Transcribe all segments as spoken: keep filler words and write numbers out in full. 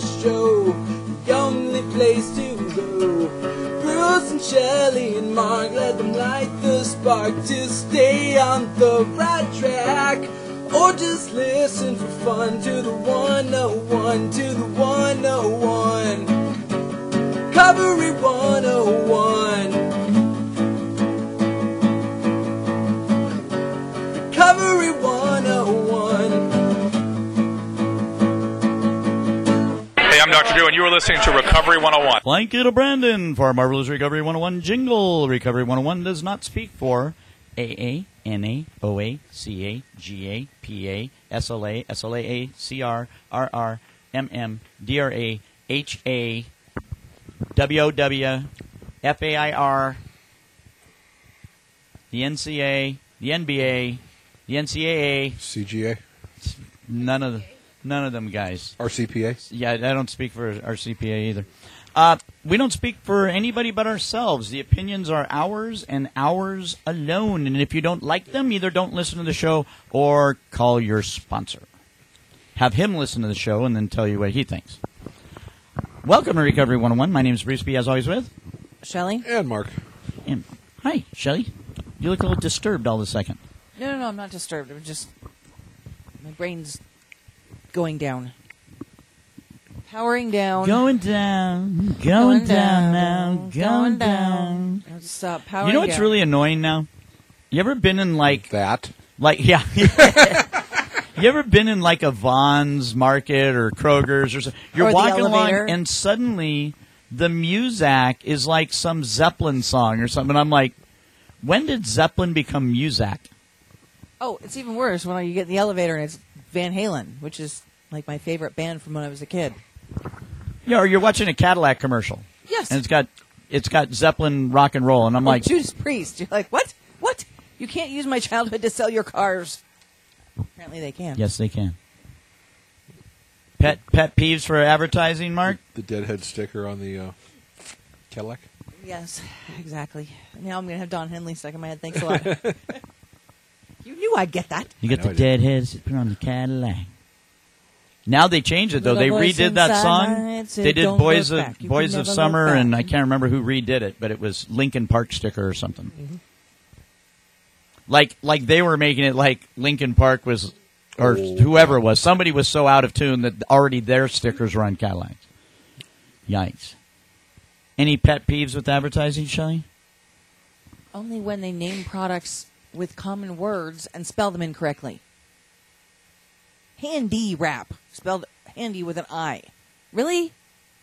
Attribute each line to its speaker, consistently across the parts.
Speaker 1: show, the only place to go. Bruce and Shelley and Mark, let them light the spark to stay on the right track. Or just listen for fun to the one oh one, to the one oh one. Recovery one oh one. Recovery one oh one.
Speaker 2: Hey, I'm Doctor Drew, and you are listening to Recovery one oh one.
Speaker 3: Blanket of Brandon for our marvelous Recovery one oh one jingle. Recovery one oh one does not speak for A A, N A, O A, C A, G A, P A, S L A, S L A A, C R, R R, M M, D R A, H A, W O W, F A I R, the N C A, the N B A, the N C A A,
Speaker 4: C G A,
Speaker 3: none of the, none of them guys.
Speaker 4: R C P A.
Speaker 3: Yeah, I don't speak for our C P A either. Uh, we don't speak for anybody but ourselves. The opinions are ours and ours alone. And if you don't like them, either don't listen to the show or call your sponsor. Have him listen to the show and then tell you what he thinks. Welcome to Recovery one oh one. My name is Bruce B, as always with
Speaker 5: Shelley.
Speaker 4: And Mark.
Speaker 3: And hi, Shelley. You look a little disturbed all of a second.
Speaker 5: No, no, no, I'm not disturbed. I'm just, my brain's going down. Powering down.
Speaker 3: Going down, going, down, now, going down.
Speaker 5: I'll just stop powering
Speaker 3: You know what's
Speaker 5: down.
Speaker 3: really annoying now? You ever been in like
Speaker 4: That.
Speaker 3: like yeah? You ever been in like a Vaughn's Market or Kroger's or something? You're
Speaker 5: Or the
Speaker 3: walking along
Speaker 5: elevator.
Speaker 3: and suddenly the Muzak is like some Zeppelin song or something. And I'm like, when did Zeppelin become Muzak?
Speaker 5: Oh, it's even worse when you get in the elevator and it's Van Halen, which is like my favorite band from when I was a kid.
Speaker 3: Yeah, or you're watching a Cadillac commercial.
Speaker 5: Yes.
Speaker 3: And it's got it's got Zeppelin rock and roll, and I'm
Speaker 5: Or
Speaker 3: like,
Speaker 5: Judas Priest. You're like, what? What? You can't use my childhood to sell your cars. Apparently they can.
Speaker 3: yes, they can. Pet pet peeves for advertising, Mark?
Speaker 4: The Deadhead sticker on the uh, Cadillac.
Speaker 5: Yes, exactly. Now I'm going to have Don Henley stuck in my head. Thanks a lot. You knew I'd get that.
Speaker 3: You get
Speaker 4: I know
Speaker 3: the
Speaker 4: I did.
Speaker 3: Deadheads put on the Cadillac. Now they changed it though. They
Speaker 5: Little voice
Speaker 3: redid that
Speaker 5: inside
Speaker 3: song.
Speaker 5: my head said,
Speaker 3: They did
Speaker 5: "Don't
Speaker 3: Boys
Speaker 5: look
Speaker 3: of
Speaker 5: back. You
Speaker 3: Boys
Speaker 5: can
Speaker 3: of
Speaker 5: never
Speaker 3: Summer,
Speaker 5: look
Speaker 3: and
Speaker 5: back."
Speaker 3: I can't remember who redid it, but it was Linkin Park sticker or something.
Speaker 5: Mm-hmm.
Speaker 3: Like like they were making it like Linkin Park was, or
Speaker 4: Oh.
Speaker 3: whoever it was. Somebody was so out of tune that already their stickers were on Cadillacs. Yikes! Any pet peeves with advertising, Shelley?
Speaker 5: Only when they name products with common words and spell them incorrectly. Handy wrap, spelled handy with an I. Really?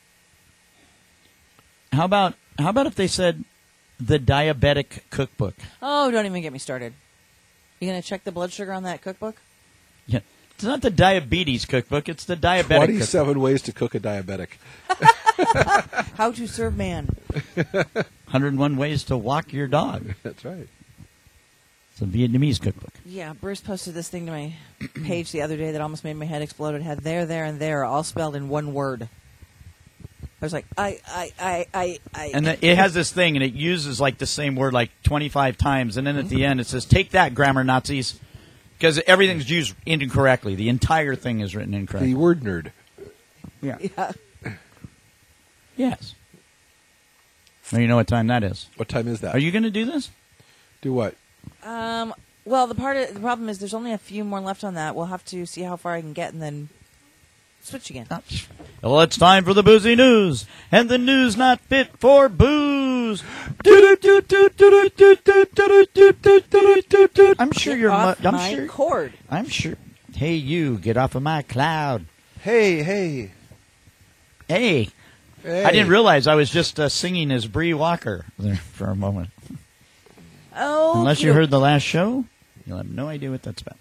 Speaker 3: How about how about if they said the diabetic cookbook?
Speaker 5: Oh, don't even get me started. You going to check the blood sugar on that cookbook?
Speaker 3: Yeah, it's not the diabetes cookbook; it's the diabetic cookbook.
Speaker 4: Twenty-seven ways to cook a diabetic.
Speaker 5: How to serve man.
Speaker 3: one hundred one ways to walk your dog.
Speaker 4: That's right.
Speaker 3: It's a Vietnamese cookbook.
Speaker 5: Yeah, Bruce posted this thing to my page the other day that almost made my head explode. It had there, there, and there, all spelled in one word. I was like, I, I, I, I, I.
Speaker 3: And the, it has this thing, and it uses like the same word like twenty-five times, and then at the end it says, "Take that, grammar Nazis," because everything's used incorrectly. The entire thing is written incorrectly.
Speaker 4: The word nerd.
Speaker 3: Yeah.
Speaker 5: Yeah.
Speaker 3: Yes. Well, you know what time that is.
Speaker 4: What time is that?
Speaker 3: Are you going to do this?
Speaker 4: Do what?
Speaker 5: Um. Well, the part of, the problem is there's only a few more left on that. We'll have to see how far I can get and then switch again.
Speaker 3: Well, it's time for the boozy news, and the news not fit for booze. I'm sure
Speaker 5: Get
Speaker 3: you're.
Speaker 5: off
Speaker 3: mu- I'm
Speaker 5: my
Speaker 3: sure.
Speaker 5: cord.
Speaker 3: I'm sure. Hey, you, get off of my cloud.
Speaker 4: Hey, hey.
Speaker 3: Hey,
Speaker 4: hey.
Speaker 3: I didn't realize I was just uh, singing as Bree Walker there for a moment.
Speaker 5: Oh.
Speaker 3: Unless you heard the last show, you'll have no idea what that's about.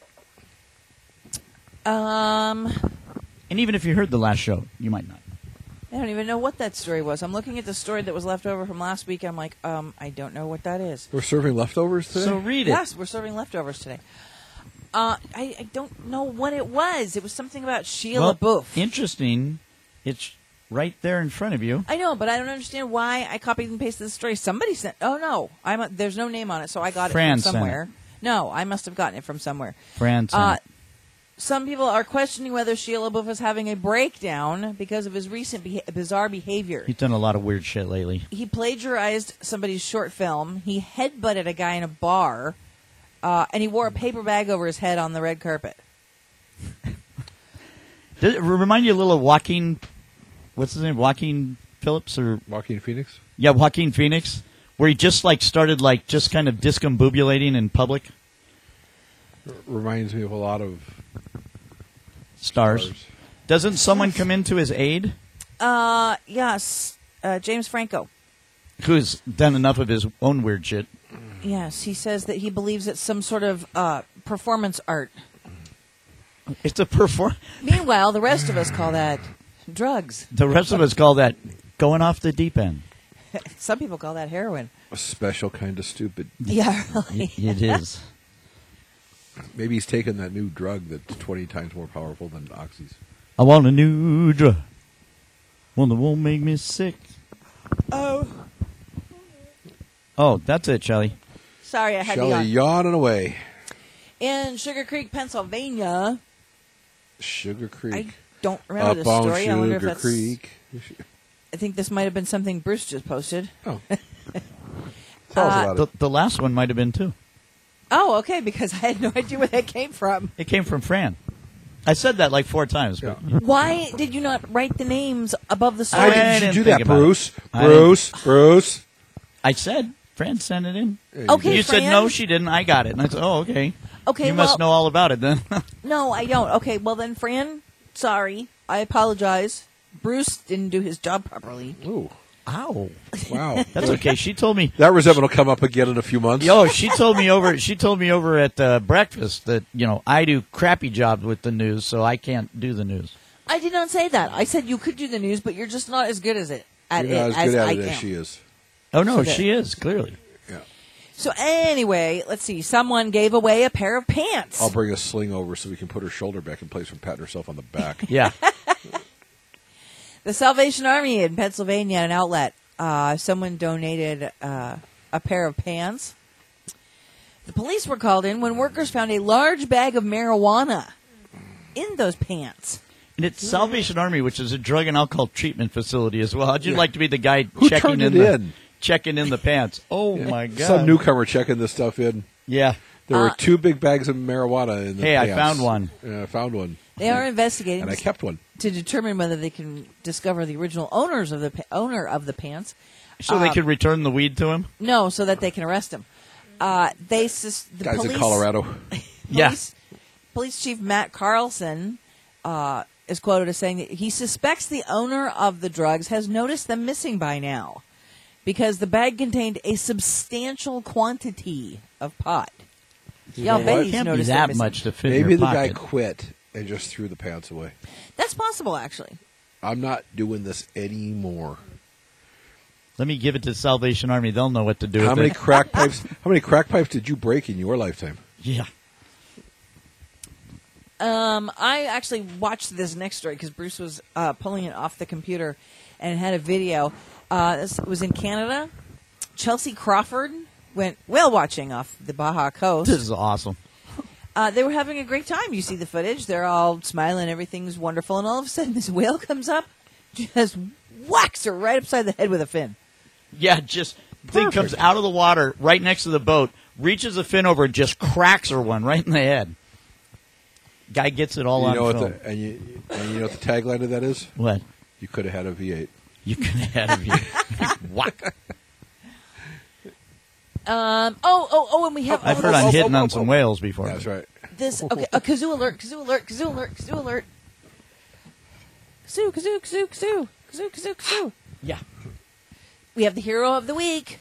Speaker 5: Um.
Speaker 3: And even if you heard the last show, you might not.
Speaker 5: I don't even know what that story was. I'm looking at the story that was left over from last week. I'm like, um, I don't know what that is.
Speaker 4: We're serving leftovers today?
Speaker 3: So read it.
Speaker 5: Yes, we're serving leftovers today. Uh, I, I don't know what it was. It was something about Sheila
Speaker 3: Well,
Speaker 5: Booth.
Speaker 3: interesting. It's right there in front of you.
Speaker 5: I know, but I don't understand why I copied and pasted the story. Somebody sent. Oh no, I'm. A, there's no name on it, so I got
Speaker 3: Fran
Speaker 5: it from
Speaker 3: sent
Speaker 5: somewhere. No, I must have gotten it from somewhere.
Speaker 3: Fran sent
Speaker 5: Uh,
Speaker 3: it.
Speaker 5: some people are questioning whether Shia LaBeouf is having a breakdown because of his recent beha- bizarre behavior.
Speaker 3: He's done a lot of weird shit lately.
Speaker 5: He plagiarized somebody's short film. He headbutted a guy in a bar, uh, and he wore a paper bag over his head on the red carpet.
Speaker 3: Does it remind you a little of Joaquin, what's his name, Joaquin Phillips? Or
Speaker 4: Joaquin Phoenix?
Speaker 3: Yeah, Joaquin Phoenix, where he just like started like just kind of discombobulating in public.
Speaker 4: R- reminds me of a lot of
Speaker 3: Stars.
Speaker 4: stars.
Speaker 3: Doesn't someone come into his aid
Speaker 5: Uh, yes, uh, James Franco.
Speaker 3: who's done enough of his own weird shit?
Speaker 5: Yes, he says that he believes it's some sort of uh, performance art.
Speaker 3: It's a perform.
Speaker 5: Meanwhile, the rest of us call that drugs.
Speaker 3: The rest of us call that going off the deep end.
Speaker 5: Some people call that heroin.
Speaker 4: A special kind of stupid.
Speaker 5: Yeah, really.
Speaker 3: It is.
Speaker 4: Maybe he's taken that new drug that's twenty times more powerful than oxys.
Speaker 3: I want a new drug, one that won't make me sick.
Speaker 5: Oh,
Speaker 3: Oh, that's it, Shelley.
Speaker 5: sorry, I had to
Speaker 4: Shelley
Speaker 5: yawn.
Speaker 4: yawning away.
Speaker 5: In Sugar Creek, Pennsylvania.
Speaker 4: Sugar
Speaker 5: I
Speaker 4: Creek.
Speaker 5: don't remember
Speaker 4: Up
Speaker 5: the
Speaker 4: on
Speaker 5: story. I wonder if
Speaker 4: Sugar
Speaker 5: that's.
Speaker 4: Creek.
Speaker 5: I think this might have been something Bruce just posted.
Speaker 4: Oh. Tell us
Speaker 5: Uh,
Speaker 4: about
Speaker 3: The,
Speaker 4: it.
Speaker 3: the last one might have been too.
Speaker 5: Oh, okay, because I had no idea where that came from.
Speaker 3: It came from Fran. I said that like four times. But
Speaker 5: Why did you not write the names above the
Speaker 3: I
Speaker 4: Why
Speaker 5: story?
Speaker 3: didn't
Speaker 4: did you do
Speaker 3: think
Speaker 4: that,
Speaker 3: about it.
Speaker 4: Bruce?
Speaker 3: I
Speaker 4: Bruce? Bruce?
Speaker 3: I said Fran sent it in.
Speaker 4: Yeah, you
Speaker 5: Okay.
Speaker 3: You said
Speaker 5: Fran?
Speaker 3: no, she didn't. I got it, and I said, "Oh, okay.
Speaker 5: Okay,
Speaker 3: you
Speaker 5: well,
Speaker 3: must know all about it then."
Speaker 5: no, I don't. Okay, well then, Fran, sorry, I apologize. Bruce didn't do his job properly.
Speaker 4: did. Ooh.
Speaker 3: Ow.
Speaker 4: Wow.
Speaker 3: That's okay. She told me.
Speaker 4: That resentment will come up again in a few months.
Speaker 3: Yo, she told me over. She told me over at uh, breakfast that you know I do crappy jobs with the news, so I can't do the news.
Speaker 5: I did not say that. I said you could do the news, but you're just not as good as it at
Speaker 4: You're not
Speaker 5: it
Speaker 4: as
Speaker 5: as
Speaker 4: good at
Speaker 5: I
Speaker 4: it
Speaker 5: am.
Speaker 4: as she is.
Speaker 3: Oh no,
Speaker 5: So there.
Speaker 3: she is clearly.
Speaker 4: Yeah.
Speaker 5: So anyway, let's see. Someone gave away a pair of pants.
Speaker 4: I'll bring a sling over so we can put her shoulder back in place from patting herself on the back.
Speaker 3: Yeah.
Speaker 5: The Salvation Army in Pennsylvania, an outlet. Uh, someone donated uh, a pair of pants. The police were called in when workers found a large bag of marijuana in those pants.
Speaker 3: And it's Salvation Army, which is a drug and alcohol treatment facility as well. How'd you
Speaker 4: Yeah.
Speaker 3: like to be the guy
Speaker 4: Who
Speaker 3: checking
Speaker 4: turned
Speaker 3: in
Speaker 4: it
Speaker 3: the
Speaker 4: in?
Speaker 3: checking in the pants? Oh my god!
Speaker 4: Some newcomer checking this stuff in.
Speaker 3: Yeah.
Speaker 4: There were
Speaker 5: Uh,
Speaker 4: two big bags of marijuana in the
Speaker 3: Hey, I
Speaker 4: pants.
Speaker 3: found one.
Speaker 4: Yeah, I found one.
Speaker 5: They are investigating
Speaker 4: And I kept one.
Speaker 5: to determine whether they can discover the original owners of the pa- owner of the pants.
Speaker 3: So they
Speaker 5: Uh,
Speaker 3: could return the weed to him.
Speaker 5: No, so that they can arrest him. Uh, they sus- the
Speaker 4: Guys
Speaker 5: police,
Speaker 4: in Colorado.
Speaker 3: Yeah.
Speaker 5: Police, Police Chief Matt Carlson uh, is quoted as saying that he suspects the owner of the drugs has noticed them missing by now because the bag contained a substantial quantity of pot. Yeah, I'll
Speaker 4: know
Speaker 5: bet
Speaker 4: what?
Speaker 5: he's
Speaker 3: Can't be
Speaker 5: noticed them
Speaker 3: that
Speaker 5: missing.
Speaker 3: much to fit in
Speaker 4: Maybe
Speaker 3: your
Speaker 4: the guy
Speaker 3: pocket.
Speaker 4: quit and just threw the pants away.
Speaker 5: That's possible, actually.
Speaker 4: I'm not doing this anymore.
Speaker 3: Let me give it to Salvation Army. They'll know what to do
Speaker 4: How
Speaker 3: with
Speaker 4: many
Speaker 3: it.
Speaker 4: crack pipes? How many crack pipes did you break in your lifetime?
Speaker 3: Yeah.
Speaker 5: Um, I actually watched this next story because Bruce was uh, pulling it off the computer and had a video. Uh, this was in Canada. Chelsea Crawford went whale watching off the Baja coast.
Speaker 3: This is awesome.
Speaker 5: Uh, they were having a great time. You see the footage. They're all smiling. Everything's wonderful. And all of a sudden, this whale comes up, just whacks her right upside the head with a fin.
Speaker 3: Yeah, just thing
Speaker 4: Perfect.
Speaker 3: comes out of the water right next to the boat, reaches a fin over, and just cracks her one right in the head. Guy gets it all
Speaker 4: you
Speaker 3: on
Speaker 4: know what
Speaker 3: film.
Speaker 4: the, and you and you know what the tagline of that is?
Speaker 3: What?
Speaker 4: You could have had a V eight.
Speaker 3: You could have had of you. Whack.
Speaker 5: Um, oh, oh, oh, and we have
Speaker 3: I've
Speaker 5: oh,
Speaker 3: heard
Speaker 5: this,
Speaker 3: on
Speaker 4: oh,
Speaker 3: hitting
Speaker 4: oh,
Speaker 3: on
Speaker 4: oh,
Speaker 3: some
Speaker 4: oh.
Speaker 3: whales before.
Speaker 4: That's right.
Speaker 5: this. Okay, a kazoo alert, kazoo alert, kazoo alert, kazoo alert. Kazoo, kazoo, kazoo, kazoo, kazoo, kazoo, kazoo.
Speaker 3: Yeah.
Speaker 5: We have the hero of the week.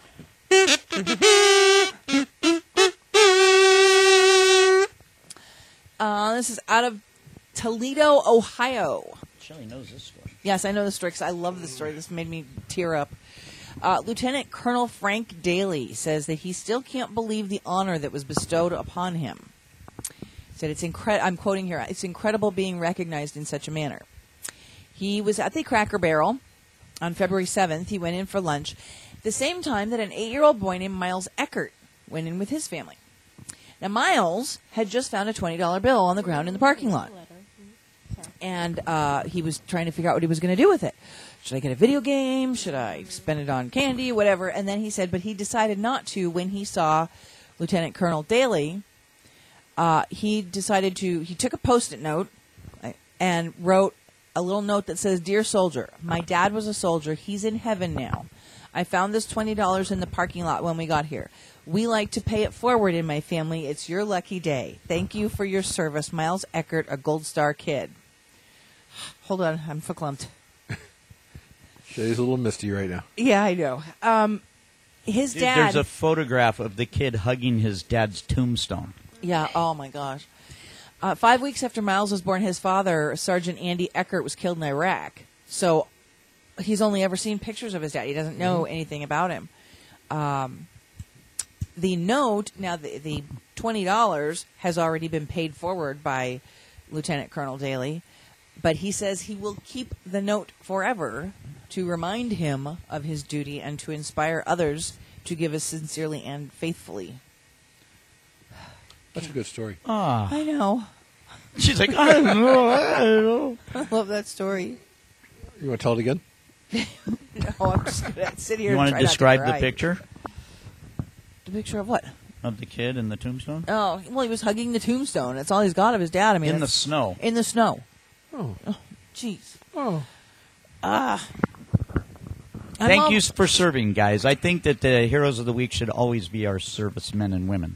Speaker 5: Uh, this is out of Toledo, Ohio.
Speaker 3: Shelley knows this story.
Speaker 5: Yes, I know the story because I love this story. This made me tear up. Uh, Lieutenant Colonel Frank Daly says that he still can't believe the honor that was bestowed upon him. He said it's incredible. I'm quoting here. It's incredible being recognized in such a manner. He was at the Cracker Barrel on February seventh. He went in for lunch, the same time that an eight-year-old boy named Miles Eckert went in with his family. Now, Miles had just found a twenty dollar bill on the ground in the parking lot. And uh, he was trying to figure out what he was going to do with it. Should I get a video game? Should I spend it on candy? Whatever. And then he said, but he decided not to when he saw Lieutenant Colonel Daly. Uh, he decided to, he took a Post-it note and wrote a little note that says, "Dear soldier, my dad was a soldier. He's in heaven now. I found this twenty dollars in the parking lot when we got here. We like to pay it forward in my family. It's your lucky day. Thank you for your service. Miles Eckert, a Gold Star kid." Hold on, I'm verklempt.
Speaker 4: Shay's a little misty right now.
Speaker 5: Yeah, I know. Um, his
Speaker 3: Dude,
Speaker 5: dad.
Speaker 3: There's a photograph of the kid hugging his dad's tombstone.
Speaker 5: Yeah, oh my gosh. Uh, five weeks after Miles was born, his father, Sergeant Andy Eckert, was killed in Iraq. So he's only ever seen pictures of his dad. He doesn't know mm-hmm. anything about him. Um, the note, now the, the twenty dollars has already been paid forward by Lieutenant Colonel Daly, but he says he will keep the note forever to remind him of his duty and to inspire others to give as sincerely and faithfully.
Speaker 4: That's a good story.
Speaker 3: Ah,
Speaker 5: I know.
Speaker 3: She's like, I don't know, I don't know.
Speaker 5: I love that story.
Speaker 4: You want to tell it again?
Speaker 5: No, I'm just going to sit here
Speaker 3: You
Speaker 5: and
Speaker 3: want
Speaker 5: try
Speaker 3: to
Speaker 5: not
Speaker 3: describe
Speaker 5: to
Speaker 3: the
Speaker 5: cry.
Speaker 3: picture
Speaker 5: The picture of what?
Speaker 3: of the kid in the tombstone?
Speaker 5: Oh, well, he was hugging the tombstone. That's all he's got of his dad. I mean,
Speaker 3: In the
Speaker 5: that's-
Speaker 3: snow.
Speaker 5: In the snow.
Speaker 4: Oh.
Speaker 5: Jeez.
Speaker 4: Oh.
Speaker 5: Ah.
Speaker 3: Thank you for serving, guys. I think that the heroes of the week should always be our servicemen and women.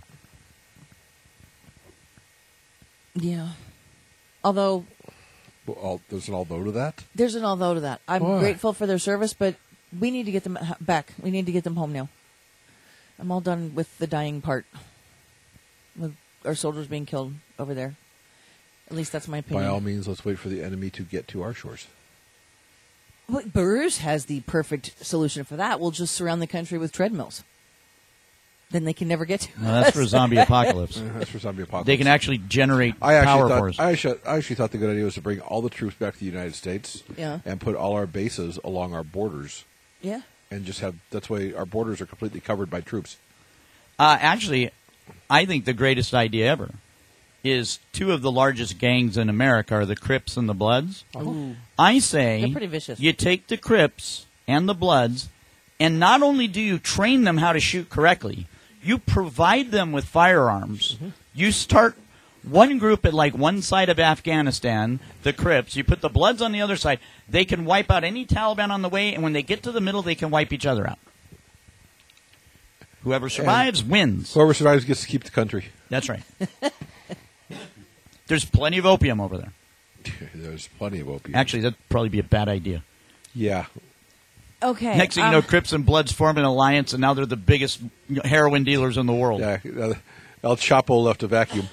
Speaker 5: Yeah. Although,
Speaker 4: Well, all, there's an although to that?
Speaker 5: there's an although to that. I'm
Speaker 4: Why?
Speaker 5: grateful for their service, but we need to get them h- back. We need to get them home now. I'm all done with the dying part. With our soldiers being killed over there. At least that's my opinion.
Speaker 4: By all means, let's wait for the enemy to get to our shores.
Speaker 5: Well, Bruce has the perfect solution for that. We'll just surround the country with treadmills. Then they can never get to
Speaker 3: No, that's
Speaker 5: us.
Speaker 3: for zombie apocalypse.
Speaker 4: Uh, That's for zombie apocalypse.
Speaker 3: They can actually generate
Speaker 4: I actually
Speaker 3: power
Speaker 4: thought,
Speaker 3: for us.
Speaker 4: I actually, I actually thought the good idea was to bring all the troops back to the United States
Speaker 5: Yeah.
Speaker 4: and put all our bases along our borders
Speaker 5: Yeah.
Speaker 4: and just have, that's why our borders are completely covered by troops.
Speaker 3: Uh, actually, I think the greatest idea ever is two of the largest gangs in America are the Crips and the Bloods.
Speaker 5: Ooh.
Speaker 3: I say
Speaker 5: They're pretty vicious.
Speaker 3: you take the Crips and the Bloods, and not only do you train them how to shoot correctly, you provide them with firearms. Mm-hmm. You start one group at like one side of Afghanistan, the Crips. You put the Bloods on the other side. They can wipe out any Taliban on the way, and when they get to the middle, they can wipe each other out. Whoever survives
Speaker 4: And
Speaker 3: wins.
Speaker 4: Whoever survives gets to keep the country.
Speaker 3: That's right. There's plenty of opium over there.
Speaker 4: There's plenty of opium.
Speaker 3: Actually, that'd probably be a bad idea.
Speaker 4: Yeah.
Speaker 5: Okay.
Speaker 3: Next thing you
Speaker 5: um,
Speaker 3: know, Crips and Bloods form an alliance, and now they're the biggest heroin dealers in the world.
Speaker 4: Yeah. uh, El Chapo left a vacuum.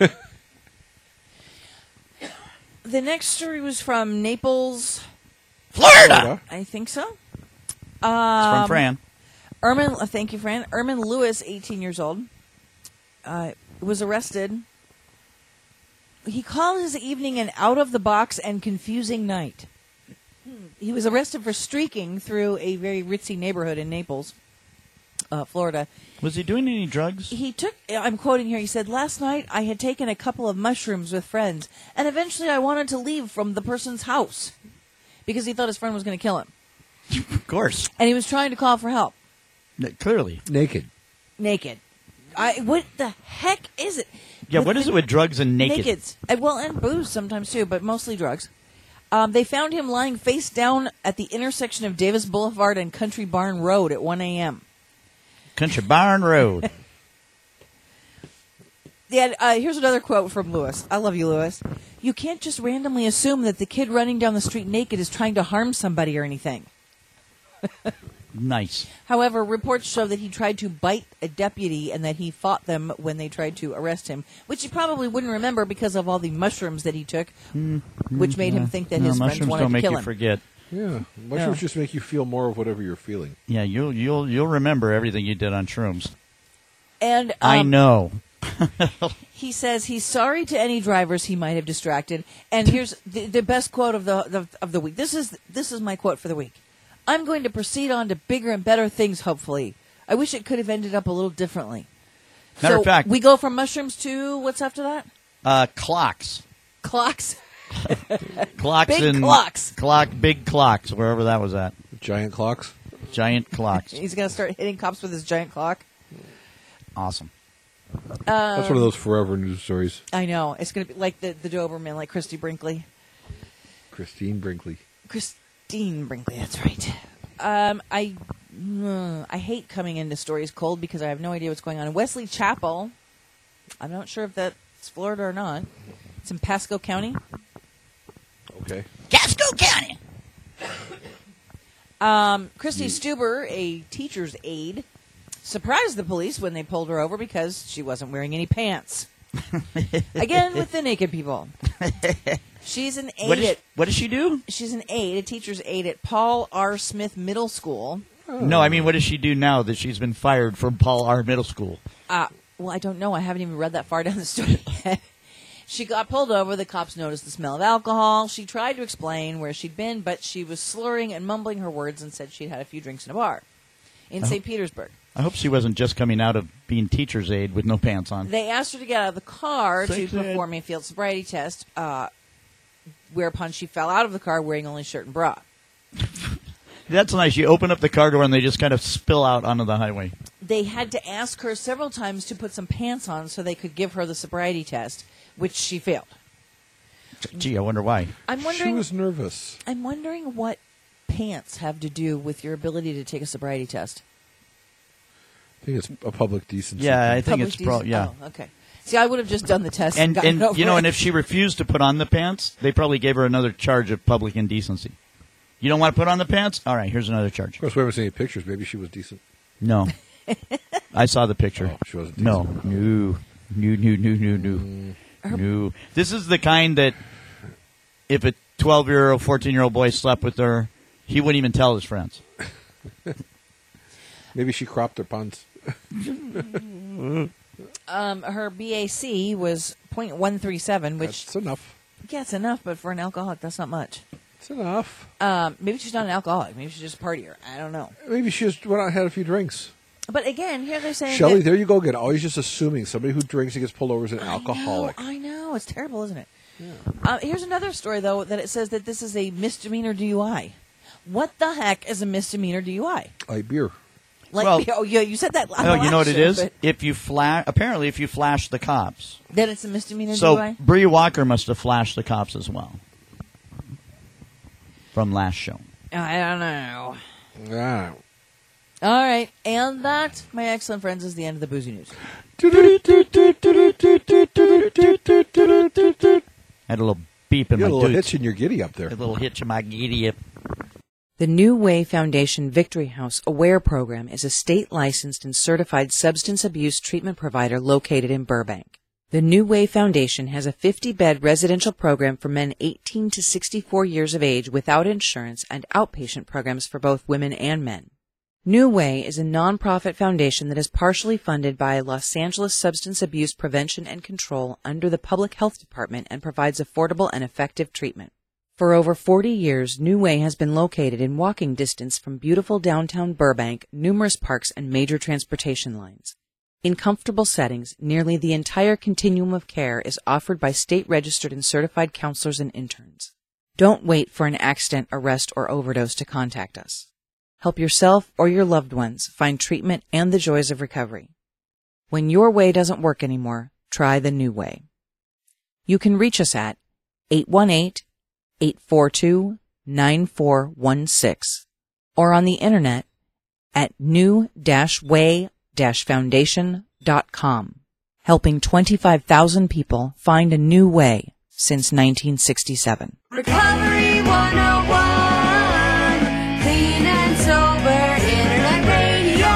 Speaker 5: The next story was from Naples,
Speaker 3: Florida!
Speaker 5: I think so.
Speaker 3: It's
Speaker 5: Um,
Speaker 3: from Fran.
Speaker 5: Ermin, uh, thank you, Fran. Ermin Lewis, eighteen years old, uh, was arrested. He called his evening an out-of-the-box and confusing night. He was arrested for streaking through a very ritzy neighborhood in Naples, uh, Florida.
Speaker 3: Was he doing any drugs?
Speaker 5: He took, I'm quoting here, he said, "Last night I had taken a couple of mushrooms with friends, and eventually I wanted to leave from the person's house because he thought his friend was going to kill him.
Speaker 3: Of course.
Speaker 5: And he was trying to call for help.
Speaker 3: N- Clearly.
Speaker 4: Naked.
Speaker 5: Naked. I, what the heck is it?
Speaker 3: Yeah,
Speaker 5: The
Speaker 3: what is
Speaker 5: thing-
Speaker 3: it with drugs and naked?
Speaker 5: Nakeds. Uh, Well, and booze sometimes too, but mostly drugs. Um, they found him lying face down at the intersection of Davis Boulevard and Country Barn Road at one a.m.
Speaker 3: Country Barn Road.
Speaker 5: Yeah, uh, here's another quote from Lewis. I love you, Lewis. "You can't just randomly assume that the kid running down the street naked is trying to harm somebody or anything."
Speaker 3: Nice.
Speaker 5: However, reports show that he tried to bite a deputy and that he fought them when they tried to arrest him, which he probably wouldn't remember because of all the mushrooms that he took, which made him think that
Speaker 3: No,
Speaker 5: his friends
Speaker 3: mushrooms
Speaker 5: wanted
Speaker 3: don't
Speaker 5: to
Speaker 3: make
Speaker 5: kill
Speaker 3: you
Speaker 5: him.
Speaker 3: forget.
Speaker 4: Yeah. Mushrooms just make you feel more of whatever you're feeling.
Speaker 3: Yeah, you'll you'll you'll remember everything you did on shrooms.
Speaker 5: And um,
Speaker 3: I know.
Speaker 5: he says he's sorry to any drivers he might have distracted. And here's the, the best quote of the, the of the week. This is this is my quote for the week. "I'm going to proceed on to bigger and better things. Hopefully, I wish it could have ended up a little differently."
Speaker 3: Matter
Speaker 5: so
Speaker 3: of fact,
Speaker 5: we go from mushrooms to what's after that?
Speaker 3: uh, clocks.
Speaker 5: Clocks.
Speaker 3: Clocks
Speaker 5: Big
Speaker 3: and
Speaker 5: clocks.
Speaker 3: Clock, big clocks, wherever that was at.
Speaker 4: Giant clocks.
Speaker 3: Giant clocks.
Speaker 5: He's going to start hitting cops with his giant clock.
Speaker 3: Awesome.
Speaker 4: That's one of those forever news stories.
Speaker 5: I know. It's going to be like the, the Doberman, like Christy Brinkley.
Speaker 4: Christine Brinkley.
Speaker 5: Christine Brinkley, that's right. Um, I uh, I hate coming into stories cold because I have no idea what's going on. In Wesley Chapel, I'm not sure if that's Florida or not. It's in Pasco County.
Speaker 4: Okay.
Speaker 3: Pasco County.
Speaker 5: Um, Christy Stuber, a teacher's aide, surprised the police when they pulled her over because she wasn't wearing any pants. Again, with the naked people. She's an aide
Speaker 3: What, is,
Speaker 5: at,
Speaker 3: what does she do?
Speaker 5: she's an aide, a teacher's aide at Paul R. Smith Middle School.
Speaker 3: No, I mean, what does she do now that she's been fired from Paul R. Middle School?
Speaker 5: Uh, well, I don't know. I haven't even read that far down the story yet. She got pulled over. The cops noticed the smell of alcohol. She tried to explain where she'd been, but she was slurring and mumbling her words and said she'd had a few drinks in a bar in Saint Petersburg.
Speaker 3: I hope she wasn't just coming out of being teacher's aide with no pants on.
Speaker 5: They asked her to get out of the car
Speaker 3: Thanks,
Speaker 5: to
Speaker 3: Ed.
Speaker 5: perform a field sobriety test, uh, whereupon she fell out of the car wearing only shirt and bra.
Speaker 3: That's nice. You open up the car door and they just kind of spill out onto the highway.
Speaker 5: They had to ask her several times to put some pants on so they could give her the sobriety test, which she failed.
Speaker 3: Gee, I wonder why.
Speaker 5: I'm
Speaker 4: She
Speaker 5: wondering.
Speaker 4: was nervous.
Speaker 5: I'm wondering what pants have to do with your ability to take a sobriety test.
Speaker 4: I think it's a public decency.
Speaker 3: Yeah, I think
Speaker 5: Public
Speaker 3: it's pro.
Speaker 5: decent-
Speaker 3: Yeah,
Speaker 5: Oh, okay. See, I would have just done the test and,
Speaker 3: and
Speaker 5: gotten
Speaker 3: and
Speaker 5: over
Speaker 3: you know,
Speaker 5: it.
Speaker 3: and if she refused to put on the pants, they probably gave her another charge of public indecency. You don't want to put on the pants? All right, here's another charge.
Speaker 4: Of course, we haven't seen any pictures. Maybe she was decent.
Speaker 3: No, I saw the picture.
Speaker 4: Oh, she wasn't
Speaker 3: No,
Speaker 4: decent.
Speaker 3: no, no, no, no, no, no,
Speaker 5: Her-
Speaker 3: no. This is the kind that if a twelve-year-old, fourteen-year-old boy slept with her, he wouldn't even tell his friends.
Speaker 4: Maybe she cropped her puns.
Speaker 5: Um, her B A C was point one three seven, which
Speaker 4: That's enough.
Speaker 5: yeah, it's enough, but for an alcoholic, that's not much.
Speaker 4: It's enough.
Speaker 5: Um, maybe she's not an alcoholic. Maybe she's just a partier. I don't know.
Speaker 4: Maybe she just went out and had a few drinks.
Speaker 5: But again, here they're saying
Speaker 4: Shelley,
Speaker 5: that,
Speaker 4: there you go again. Always just assuming somebody who drinks and gets pulled over is an alcoholic.
Speaker 5: I know, I know. It's terrible, isn't it? Yeah. Uh, here's another story, though, that it says that this is a misdemeanor D U I. What the heck is a misdemeanor D U I?
Speaker 4: I beer.
Speaker 5: Like,
Speaker 3: Well-
Speaker 5: oh, yeah, you said that. on
Speaker 3: No,
Speaker 5: the
Speaker 3: you know what
Speaker 5: last
Speaker 3: it
Speaker 5: show,
Speaker 3: is?
Speaker 5: but
Speaker 3: If you flash, apparently, if you flash the cops.
Speaker 5: That it's a misdemeanor D U
Speaker 3: So
Speaker 5: I?
Speaker 3: Bree Walker must have flashed the cops as well from last show.
Speaker 5: I don't know.
Speaker 4: Ah.
Speaker 5: All right, and that, my excellent friends, is the end of the Boozy News.
Speaker 3: Had a little beep in
Speaker 4: You
Speaker 3: my
Speaker 4: got a little
Speaker 3: tooth.
Speaker 4: hitch in your giddy up there.
Speaker 3: A little hitch in my giddy up.
Speaker 5: The New Way Foundation Victory House AWARE program is a state-licensed and certified substance abuse treatment provider located in Burbank. The New Way Foundation has a fifty-bed residential program for men eighteen to sixty-four years of age without insurance and outpatient programs for both women and men. New Way is a nonprofit foundation that is partially funded by Los Angeles Substance Abuse Prevention and Control under the Public Health Department and provides affordable and effective treatment. For over forty years, New Way has been located in walking distance from beautiful downtown Burbank, numerous parks, and major transportation lines. In comfortable settings, nearly the entire continuum of care is offered by state-registered and certified counselors and interns. Don't wait for an accident, arrest, or overdose to contact us. Help yourself or your loved ones find treatment and the joys of recovery. When your way doesn't work anymore, try the New Way. You can reach us at eight one eight, eight four two, nine four one six or on the internet at new way foundation dot com, helping twenty-five thousand people find a new way since nineteen sixty-seven.
Speaker 6: Recovery one oh one, clean and sober internet radio.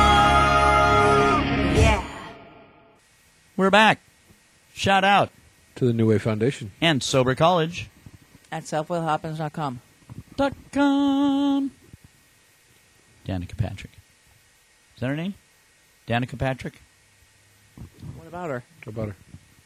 Speaker 6: Yeah.
Speaker 3: We're back. Shout out.
Speaker 4: To the New Way Foundation.
Speaker 3: And Sober College.
Speaker 5: At self will happens dot com.
Speaker 3: Dot com. Danica Patrick. Is that her name? Danica Patrick?
Speaker 5: What about her?
Speaker 4: How about her?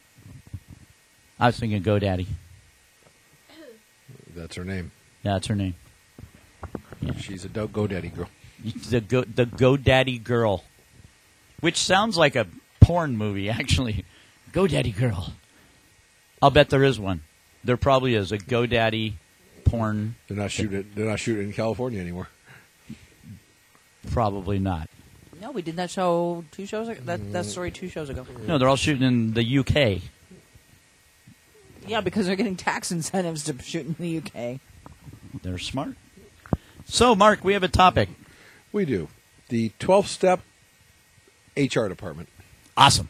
Speaker 3: I was thinking GoDaddy.
Speaker 4: That's her name.
Speaker 3: Yeah, that's her name. Yeah.
Speaker 4: She's a do- GoDaddy girl.
Speaker 3: The Go, the GoDaddy girl. Which sounds like a porn movie, actually. GoDaddy Girl. I'll bet there is one. There probably is a GoDaddy porn.
Speaker 4: They're not shooting. They're not shooting in California anymore.
Speaker 3: Probably not.
Speaker 5: No, we did that show two shows ago. That, that story two shows ago.
Speaker 3: No, they're all shooting in the U K.
Speaker 5: Yeah, because they're getting tax incentives to shoot in the U K.
Speaker 3: They're smart. So, Mark, we have a topic.
Speaker 4: We do. The twelve-step H R department.
Speaker 3: Awesome.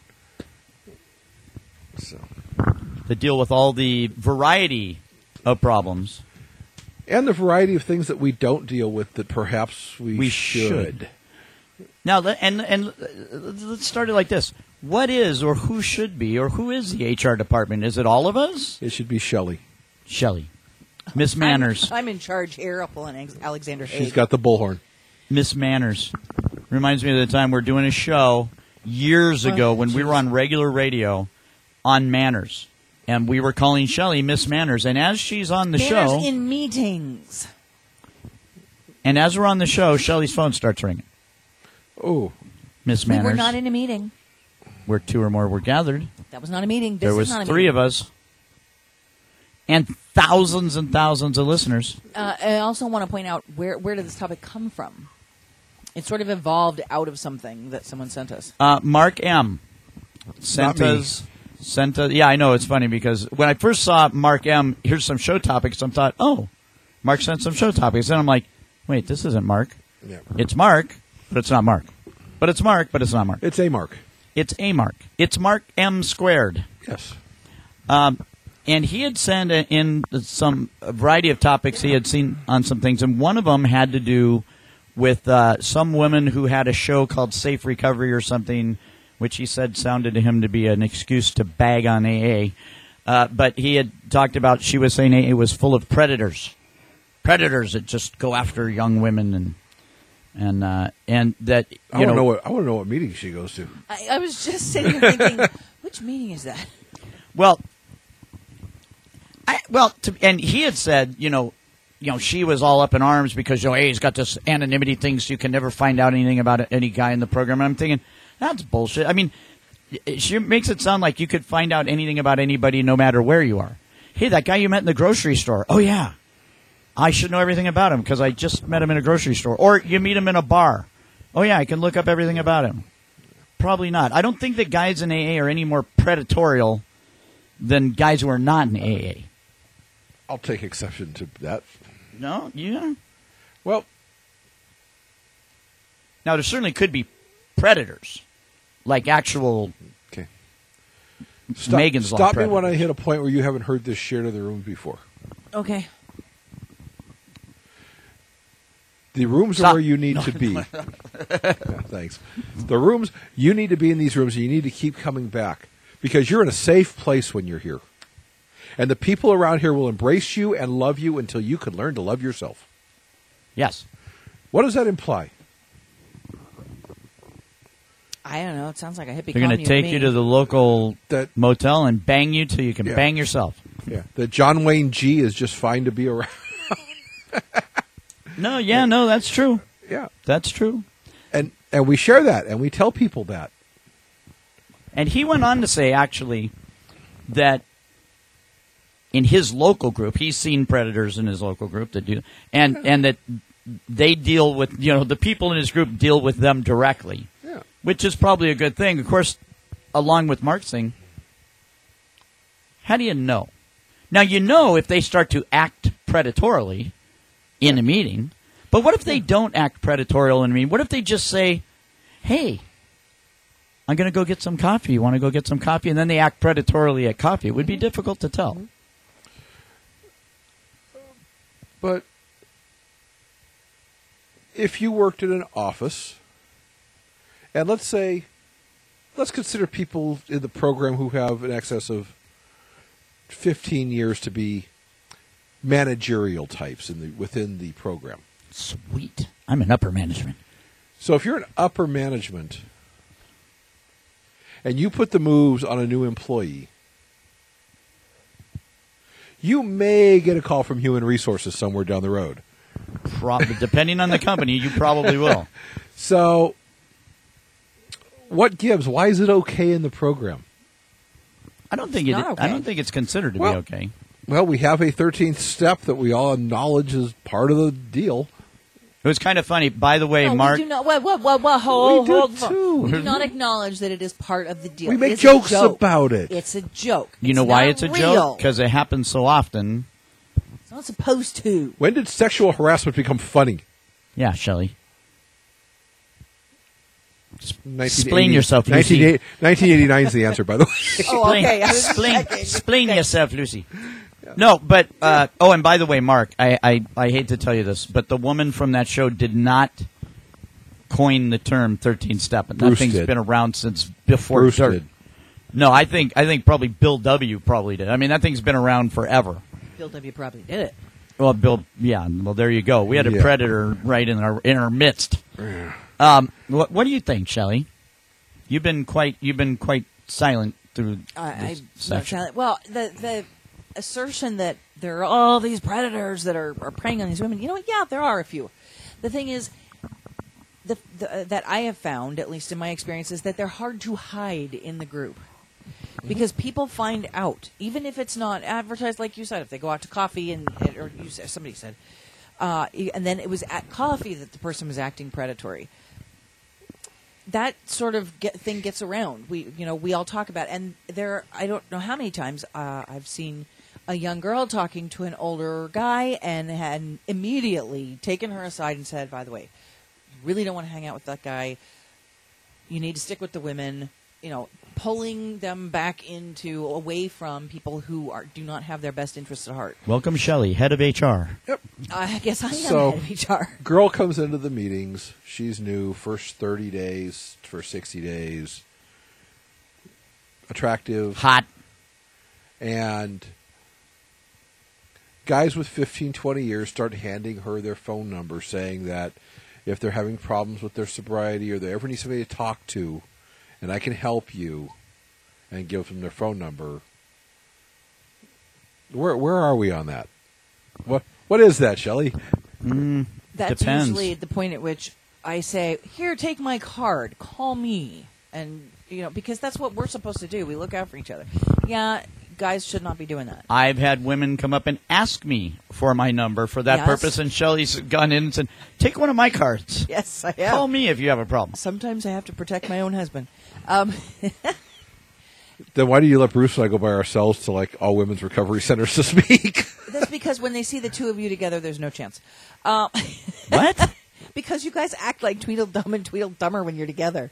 Speaker 4: So.
Speaker 3: To deal with all the variety of problems.
Speaker 4: And the variety of things that we don't deal with that perhaps we,
Speaker 3: We
Speaker 4: should.
Speaker 3: should. Now, le- and and let's start it like this. What is or who should be or who is the H R department? Is it all of us?
Speaker 4: It should be Shelley.
Speaker 3: Shelley. Miss Manners.
Speaker 5: I'm, I'm in charge here, up on Alex- Alexander Haig.
Speaker 4: She's got the bullhorn.
Speaker 3: Miss Manners. Reminds me of the time we're doing a show years ago when we were on regular radio on manners. And we were calling Shelley Miss Manners. And as she's on the
Speaker 5: Manners
Speaker 3: show,
Speaker 5: in meetings.
Speaker 3: and as we're on the show, Shelley's phone starts ringing.
Speaker 4: Oh,
Speaker 3: Miss
Speaker 5: We
Speaker 3: Manners.
Speaker 5: were not in a meeting.
Speaker 3: Where two or more were gathered.
Speaker 5: That was not a meeting. This
Speaker 3: There
Speaker 5: is
Speaker 3: was
Speaker 5: not a
Speaker 3: three
Speaker 5: meeting.
Speaker 3: of us. And thousands and thousands of listeners.
Speaker 5: Uh, I also want to point out, where where did this topic come from? It sort of evolved out of something that someone sent us.
Speaker 3: Uh, Mark M. sent
Speaker 4: Not me.
Speaker 3: us. Sent us. Yeah, I know. It's funny because when I first saw Mark M., here's some show topics, I thought, oh, Mark sent some show topics. Then I'm like, wait, this isn't Mark.
Speaker 4: yeah.
Speaker 3: It's Mark, but it's not Mark. But it's Mark, but it's not Mark.
Speaker 4: It's a mark.
Speaker 3: It's a Mark. It's Mark M. squared.
Speaker 4: Yes.
Speaker 3: Um, and he had sent in some a variety of topics he had seen on some things, and one of them had to do with uh, some women who had a show called Safe Recovery or something, which he said sounded to him to be an excuse to bag on A A. Uh, but he had talked about, she was saying A A was full of predators. Predators that just go after young women and and uh, and that, you
Speaker 4: I want
Speaker 3: know,
Speaker 4: to know what I want to know what meeting she goes to.
Speaker 5: I, I was just sitting here thinking, which meeting is that?
Speaker 3: Well, I, well, to, and he had said, you know, you know, she was all up in arms because, you know, hey, he's got this anonymity thing, so you can never find out anything about any guy in the program. And I'm thinking, that's bullshit. I mean, she makes it sound like you could find out anything about anybody no matter where you are. Hey, that guy you met in the grocery store. Oh, yeah. I should know everything about him because I just met him in a grocery store. Or you meet him in a bar. Oh, yeah, I can look up everything about him. Probably not. I don't think that guys in A A are any more predatorial than guys who are not in A A.
Speaker 4: I'll take exception to that.
Speaker 3: No? Yeah.
Speaker 4: Well,
Speaker 3: Now, there certainly could be predators, like actual
Speaker 4: okay. Stop,
Speaker 3: Megan's Law
Speaker 4: stop me
Speaker 3: predators.
Speaker 4: when I hit a point where you haven't heard this shared in the room before.
Speaker 5: Okay.
Speaker 4: The rooms
Speaker 3: Stop.
Speaker 4: are where you need to be. Yeah, thanks. The rooms, you need to be in these rooms, and you need to keep coming back because you're in a safe place when you're here. And the people around here will embrace you and love you until you can learn to love yourself.
Speaker 3: Yes.
Speaker 4: What does that imply?
Speaker 5: I don't know. It sounds like a hippie.
Speaker 3: They're going to
Speaker 5: commune
Speaker 3: take
Speaker 5: me.
Speaker 3: you to the local
Speaker 4: That
Speaker 3: motel and bang you till you can
Speaker 4: Yeah.
Speaker 3: bang yourself.
Speaker 4: yeah, that John Wayne G is just fine to be around.
Speaker 3: No, yeah, no, that's true.
Speaker 4: Yeah,
Speaker 3: That's true.
Speaker 4: and and we share that, and we tell people that.
Speaker 3: And he went on to say, actually, that in his local group, he's seen predators in his local group that do, and and that they deal with, you know, the people in his group deal with them directly,
Speaker 4: Yeah,
Speaker 3: which is probably a good thing. Of course, along with Mark's thing, how do you know? Now, you know if they start to act predatorily in a meeting, but what if they don't act predatorial in a meeting? What if they just say, hey, I'm going to go get some coffee. You want to go get some coffee? And then they act predatorily at coffee. It would be difficult to tell.
Speaker 4: but if you worked in an office, and let's say, let's consider people in the program who have in excess of fifteen years to be managerial types in the within the program.
Speaker 3: Sweet. I'm in upper management.
Speaker 4: So if you're in upper management and you put the moves on a new employee, you may get a call from human resources somewhere down the road.
Speaker 3: Pro- depending on the company, you probably will.
Speaker 4: So what gives? Why is it okay in the program?
Speaker 3: I don't think it.
Speaker 5: It's not okay.
Speaker 3: I don't think it's considered to
Speaker 4: Well-
Speaker 3: be okay.
Speaker 4: Well, we have a thirteenth step that we all acknowledge is part of the deal.
Speaker 3: It was kind of funny. By the way,
Speaker 5: No,
Speaker 3: Mark.
Speaker 5: we do not. What? What? What? What? Hold,
Speaker 4: We do
Speaker 5: hold, hold.
Speaker 4: too.
Speaker 5: We do not acknowledge that it is part of the deal.
Speaker 4: We make
Speaker 5: It's a
Speaker 4: jokes
Speaker 5: joke.
Speaker 4: about it.
Speaker 5: It's a joke.
Speaker 3: You know
Speaker 5: It's
Speaker 3: why
Speaker 5: not
Speaker 3: it's a
Speaker 5: real.
Speaker 3: joke? Because it happens so often.
Speaker 5: It's not supposed to.
Speaker 4: When did sexual harassment become funny?
Speaker 3: Yeah, Shelley.
Speaker 4: nineteen
Speaker 3: Explain
Speaker 4: eighty
Speaker 3: yourself, Lucy.
Speaker 4: nineteen eighty nineteen eighty-nine is the answer, by the way.
Speaker 5: Oh, okay. I was just
Speaker 3: explain,
Speaker 5: checking.
Speaker 3: explain yourself, Lucy. No, but uh, oh, and by the way, Mark, I, I I hate to tell you this, but the woman from that show did not coin the term thirteen step. And that
Speaker 4: Bruce
Speaker 3: thing's
Speaker 4: did.
Speaker 3: been around since before
Speaker 4: Bruce
Speaker 3: dirt.
Speaker 4: did.
Speaker 3: No, I think I think probably Bill W. probably did. I mean, that thing's been around forever.
Speaker 5: Bill W. probably did it.
Speaker 3: Well, Bill, yeah. Well, there you go. We had a
Speaker 4: Yeah.
Speaker 3: predator right in our in our midst. Um, what, what do you think, Shelley? You've been quite you've been quite silent through
Speaker 5: I, I
Speaker 3: this section.
Speaker 5: well, the the assertion that there are all these predators that are, are preying on these women. You know, yeah, there are a few. The thing is, the, the uh, that I have found, at least in my experience, is that they're hard to hide in the group. Because people find out, even if it's not advertised, like you said, if they go out to coffee and, or you said, somebody said, uh, and then it was at coffee that the person was acting predatory. That sort of get, thing gets around. We, you know, we all talk about, it. And there, I don't know how many times uh, I've seen a young girl talking to an older guy and had immediately taken her aside and said, "By the way, you really don't want to hang out with that guy. You need to stick with the women." You know, pulling them back into away from people who are do not have their best interests at heart.
Speaker 3: Welcome, Shelley, head of H R.
Speaker 5: I guess I am
Speaker 4: So-
Speaker 5: head of H R.
Speaker 4: Girl comes into the meetings. She's new. First thirty days, first sixty days. Attractive.
Speaker 3: Hot.
Speaker 4: And guys with fifteen, twenty years start handing her their phone number, saying that if they're having problems with their sobriety or they ever need somebody to talk to, and I can help you, and give them their phone number. Where where are we on that? What what is that, Shelley?
Speaker 3: Mm,
Speaker 5: That's
Speaker 3: depends.
Speaker 5: usually the point at which I say, "Here, take my card. Call me." And you know, because that's what we're supposed to do. We look out for each other. Yeah, guys should not be doing that.
Speaker 3: I've had women come up and ask me for my number for that
Speaker 5: Yes.
Speaker 3: purpose, and Shelley's gone in and said, "Take one of my cards.
Speaker 5: Yes, I am.
Speaker 3: Call me if you have a problem."
Speaker 5: Sometimes I have to protect my own husband. Um,
Speaker 4: Then why do you let Bruce and I go by ourselves to like all women's recovery centers to speak?
Speaker 5: that's because when they see the two of you together, there's no chance. Um,
Speaker 3: What?
Speaker 5: because you guys act like Tweedledum and Tweedledummer when you're together.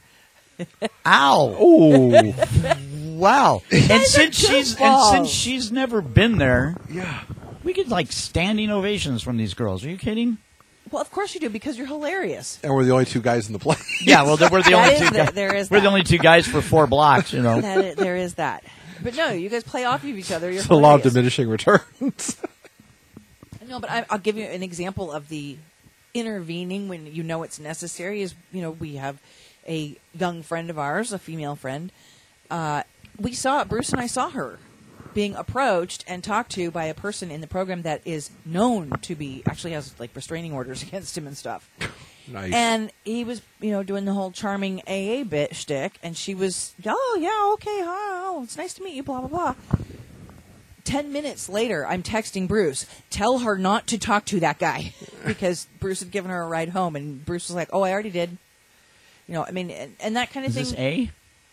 Speaker 3: Ow!
Speaker 4: Oh,
Speaker 3: Wow! And
Speaker 5: guys are
Speaker 3: since she's and
Speaker 5: goofballs.
Speaker 3: since she's never been there,
Speaker 4: yeah.
Speaker 3: we get like standing ovations from these girls. Are you kidding?
Speaker 5: Well, of course you do, because you're hilarious.
Speaker 4: And we're the only two guys in the place.
Speaker 3: Yeah. Well, we're the
Speaker 5: That
Speaker 3: only
Speaker 5: is
Speaker 3: two
Speaker 5: the-
Speaker 3: guys.
Speaker 5: there is
Speaker 3: we're the
Speaker 5: that.
Speaker 3: only two guys for four blocks. You know.
Speaker 5: That is, there is that. But no, you guys play off of each other. You're
Speaker 4: It's a law of
Speaker 5: hilarious.
Speaker 4: diminishing returns.
Speaker 5: No, but I, I'll give you an example of the intervening when you know it's necessary. Is you know we have a young friend of ours, a female friend. Uh, we saw Bruce and I saw her being approached and talked to by a person in the program that is known to be actually has like restraining orders against him and stuff.
Speaker 4: Nice.
Speaker 5: And he was, you know, doing the whole charming A A bit shtick, and she was, oh yeah, okay, hi, oh, it's nice to meet you, blah blah blah. Ten minutes later, I'm texting Bruce, tell her not to talk to that guy, because Bruce had given her a ride home, and Bruce was like, oh, I already did. You know, I mean, and, and that kind of
Speaker 3: Is
Speaker 5: thing.
Speaker 3: this A?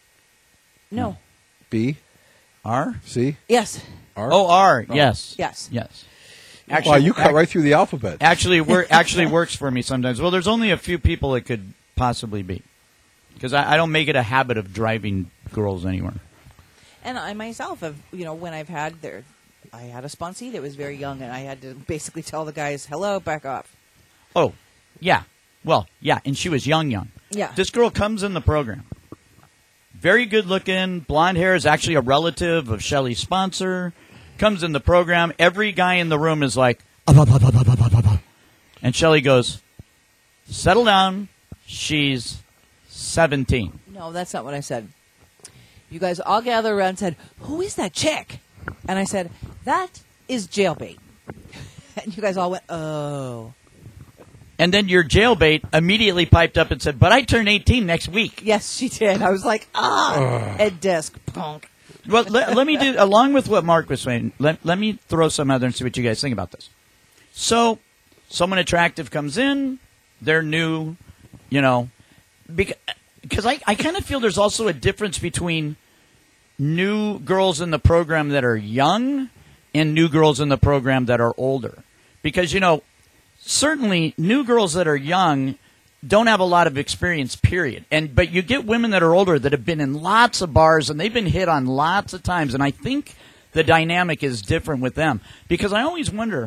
Speaker 5: No.
Speaker 4: B,
Speaker 3: R?
Speaker 4: C,
Speaker 5: Yes.
Speaker 4: R.
Speaker 3: Oh, R. Yes.
Speaker 5: Yes.
Speaker 3: Yes.
Speaker 4: wow, you cut right through the alphabet.
Speaker 3: Actually, wor- actually works for me sometimes. Well, there's only a few people it could possibly be, because I, I don't make it a habit of driving girls anywhere.
Speaker 5: And I myself have, you know, when I've had there, I had a sponsee that was very young, and I had to basically tell the guys, hello, back off.
Speaker 3: Oh, yeah. Well, yeah, and she was young, young.
Speaker 5: Yeah.
Speaker 3: This girl comes in the program. Very good looking, blonde hair, is actually a relative of Shelley's sponsor. Comes in the program. Every guy in the room is like, "Ah, bah, bah, bah, bah, bah, bah, bah." And Shelley goes, settle down. She's seventeen.
Speaker 5: No, that's not what I said. You guys all gathered around and said, who is that chick? And I said, that is Jailbait. And you guys all went, oh.
Speaker 3: And then your jailbait immediately piped up and said, but I turn eighteen next week.
Speaker 5: Yes, she did. I was like, ah, Ed Desk, punk.
Speaker 3: Well, let, let me do, along with what Mark was saying, let, let me throw some out there and see what you guys think about this. So, someone attractive comes in, they're new, you know, because I, I kind of feel there's also a difference between new girls in the program that are young and new girls in the program that are older. Because, you know, certainly new girls that are young don't have a lot of experience, period. And but you get women that are older that have been in lots of bars and they've been hit on lots of times. And I think the dynamic is different with them. Because I always wonder,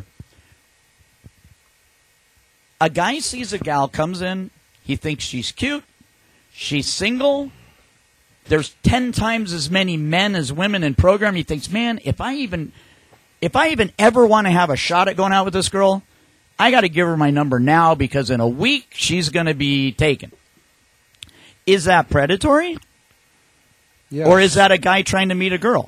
Speaker 3: a guy sees a gal, comes in, he thinks she's cute, she's single, there's ten times as many men as women in program. He thinks, man, if I even if I even ever want to have a shot at going out with this girl, I got to give her my number now because in a week she's going to be taken. Is that predatory?
Speaker 4: Yes.
Speaker 3: Or is that a guy trying to meet a girl?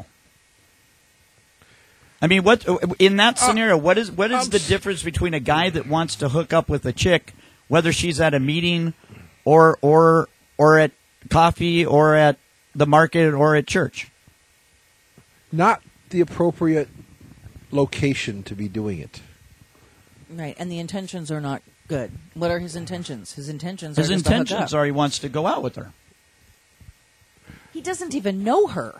Speaker 3: I mean, what in that scenario, what is what is
Speaker 4: I'm
Speaker 3: the
Speaker 4: s-
Speaker 3: difference between a guy that wants to hook up with a chick, whether she's at a meeting or or or at coffee or at the market or at church?
Speaker 4: Not the appropriate location to be doing it.
Speaker 5: Right, and the intentions are not good. What are his intentions? His intentions are
Speaker 3: His
Speaker 5: just to hook
Speaker 3: intentions
Speaker 5: up.
Speaker 3: are he wants to go out with her.
Speaker 5: He doesn't even know her.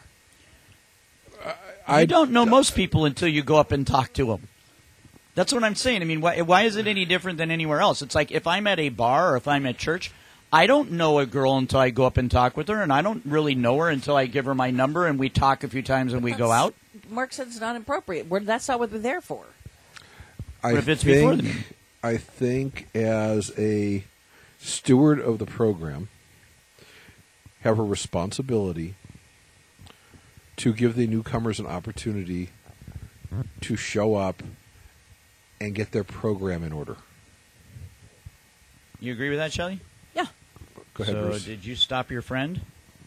Speaker 3: I don't know most people until you go up and talk to them. That's what I'm saying. I mean, why, why is it any different than anywhere else? It's like if I'm at a bar or if I'm at church, I don't know a girl until I go up and talk with her, and I don't really know her until I give her my number and we talk a few times and we go out.
Speaker 5: Mark said it's not appropriate. We're, that's not what we're there for.
Speaker 4: I
Speaker 3: But if it's before the
Speaker 4: think,
Speaker 3: meeting?
Speaker 4: I think as a steward of the program, have a responsibility to give the newcomers an opportunity to show up and get their program in order.
Speaker 3: You agree with that, Shelley?
Speaker 5: Yeah.
Speaker 4: Go ahead,
Speaker 3: so
Speaker 4: Bruce.
Speaker 3: did you stop your friend?